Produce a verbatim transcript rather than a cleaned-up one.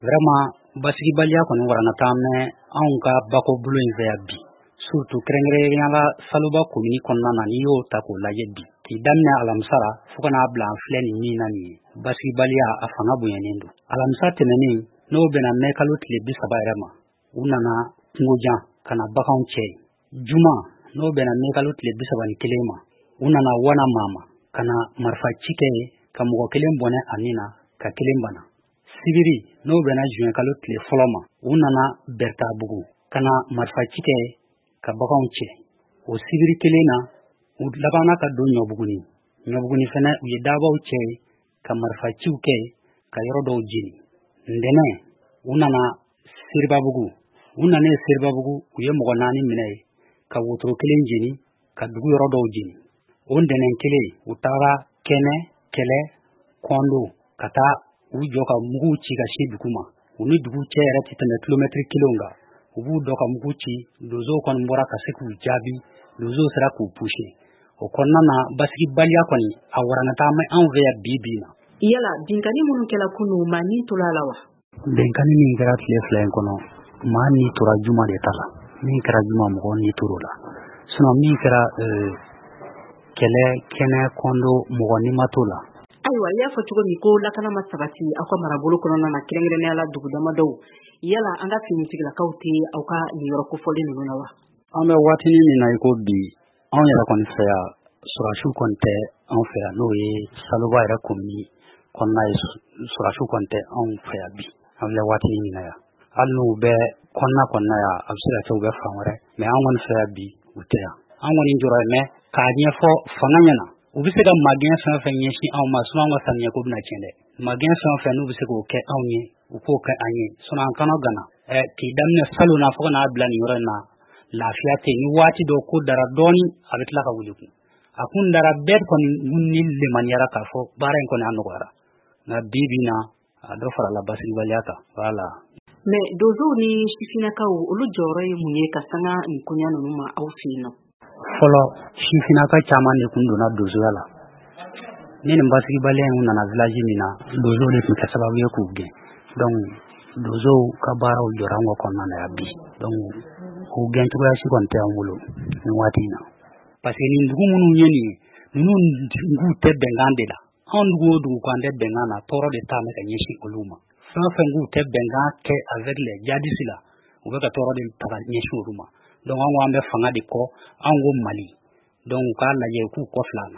vraiment basigibaliya kɔni waranata mɛ anw ka bako bolo in fɛ yan bi surtout kɛrɛnkɛrɛnnenya Saluba commune kɔnɔna na n'i y'o ta k'o lajɛ bi k'i daminɛ alamisa la fo ka n'a bila an filɛ nin min na nin ye basigibaliya a fanga bonyanen don alamisa tɛmɛnen n'o bɛna mɛn kalo tile bi saba yɛrɛ ma u nana kungojan ka na baganw cɛ juma n'o bɛna mɛn kalo tile bi saba ni kelen ma u nana wana mama ka na marifa ci kɛ ye ka mɔgɔ kelen bɔnɛ a nin na ka kelen bana sibiri n'o bɛna juin kalo tile fɔlɔ ma u nana Bertabugu ka na marifa ci kɛ ka baganw cɛ o sibiri kelen na u labanna ka don Ɲɔbuguni Ɲɔbuguni fana u ye dabaw cɛ ka marifa ciw kɛ ka yɔrɔ dɔw jeni ndɛnɛ u nana Seribabugu u nana Seribabugu u ye mɔgɔ naani minɛ ka wotoro kelen jeni ka dugu yɔrɔ dɔw jeni o ndɛnɛn kelen u taara Kɛnɛ Kɛlɛ Kɔndo ka taa u jɔ ka mugu ci ka se dugu ma u ni dugu cɛ yɛrɛ tɛ tɛmɛ kilomɛtiri kelen kan u b'u dɔ ka mugu ci donsow kɔni bɔra ka se k'u jaabi donsow sera k'u pushe o kɔnɔna na basigibaliya kɔni a waranata mɛ anw fɛ yan bi bi na yala binkani minnu kɛla kunun maa ni tora la wa binkani min kɛra tile fila in kɔnɔ maa ni tora juma de ta la min kɛra juma mɔgɔ ni tora la sinon min kɛra Kɛlɛ Kɛnɛ Kɔndo mɔgɔ ni ma to la ayiwa i y'a fɔ cogo min ko lakana ma sabati aw ka marabolo kɔnɔna na kɛrɛnkɛrɛnnenya la dugu damadɔw yala an ka finitigilakaw tɛ aw ka nin yɔrɔ kofɔlen ninnu na wa an bɛ waatinin min na i ko bi anw yɛrɛ kɔni fɛ yan surasiw kɔni tɛ anw fɛ yan n'o ye Saluba yɛrɛ commune kɔnɔna ye surasiw kɔni tɛ anw fɛ yan bi an filɛ waatinin min na yan hali n'u bɛ kɔnɔna kɔnɔna yan a bɛ se ka kɛ u bɛ fan wɛrɛ mais an kɔni fɛ yan bi u tɛ yan an kɔni jɔra mɛ k'a ɲɛfɔ fanga ɲɛna u bɛ se ka magɛn fɛn fɛn ɲɛsin anw ma sinon an ka samiya ko bɛna tiɲɛ dɛ magɛn fɛn fɛn n'u bɛ se k'o kɛ anw ye u k'o kɛ an ye sinon an kana gana ɛ k'i daminɛ salon na fo ka n'a bila nin yɔrɔ in na lafiya tɛ ni waati dɔ ko dara dɔɔni a bɛ tila ka wuli kun a kun dara bɛɛ kɔni ni lemaniyara k'a fɔ baara in kɔni a nɔgɔyara nka bi bi na a dɔ farala basigibaliya kan voilà mais donsow ni sifinnakaw olu jɔyɔrɔ ye mun ye ka sanga nin koɲa ninnu ma aw fɛ yen nɔ fɔlɔ sifinnaka caman de kun donna donsoya la ni nin basigibaliya in nana village min na donsow de tun kɛ sababu ye k'u gɛn donc donsow ka baaraw jɔra an ka kɔnɔna na yan bi donc k'u gɛn cogoya si kɔni tɛ an bolo nin waati in na parce que nin dugu minnu ye nin ye ninnu dugu tɛ bɛnkan de la anw dugu o dugu k'an tɛ bɛnkan na tɔɔrɔ de t'a mɛ ka ɲɛsin olu ma fɛn o fɛn k'u tɛ bɛnkan kɛ avec les djihadistes la u bɛ ka tɔɔrɔ de ta ka ɲɛsin olu ma donc an ko an bɛ fanga de kɔ an ko Mali donc u k'a lajɛ k'u kɔfilɛ an na